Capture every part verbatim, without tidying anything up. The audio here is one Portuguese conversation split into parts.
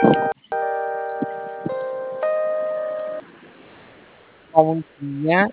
Bom dia.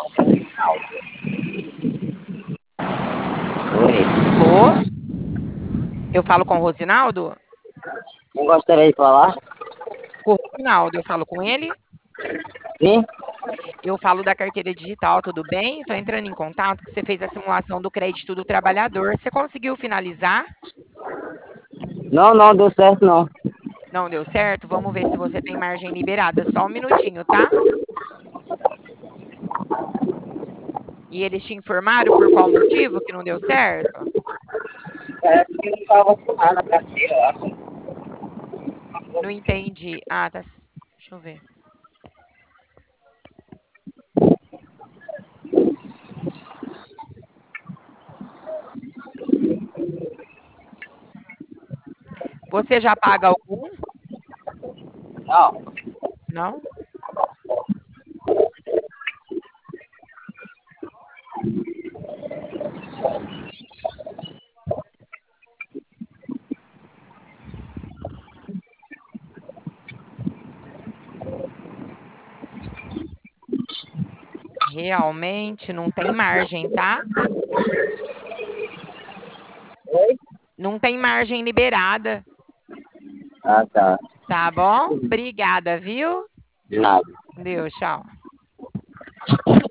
Oi, Alô? Eu falo com o Rosinaldo? não gostaria de falar? Com o Rosinaldo, eu falo com ele? Sim? Eu falo da carteira digital, tudo bem? Estou entrando em contato que você fez a simulação do crédito do trabalhador. Você conseguiu finalizar? Não, não deu certo não. Não deu certo? Vamos ver se você tem margem liberada. Só um minutinho, tá? E eles te informaram por qual motivo que não deu certo? Parece que não estava com nada na carteira, eu acho. Não entendi. Ah, tá. Deixa eu ver. Você já paga algum? Não, Não? Realmente não tem margem, tá? Não tem margem liberada. ah tá, Tá bom? Obrigada, viu? de nada. Deus, tchau.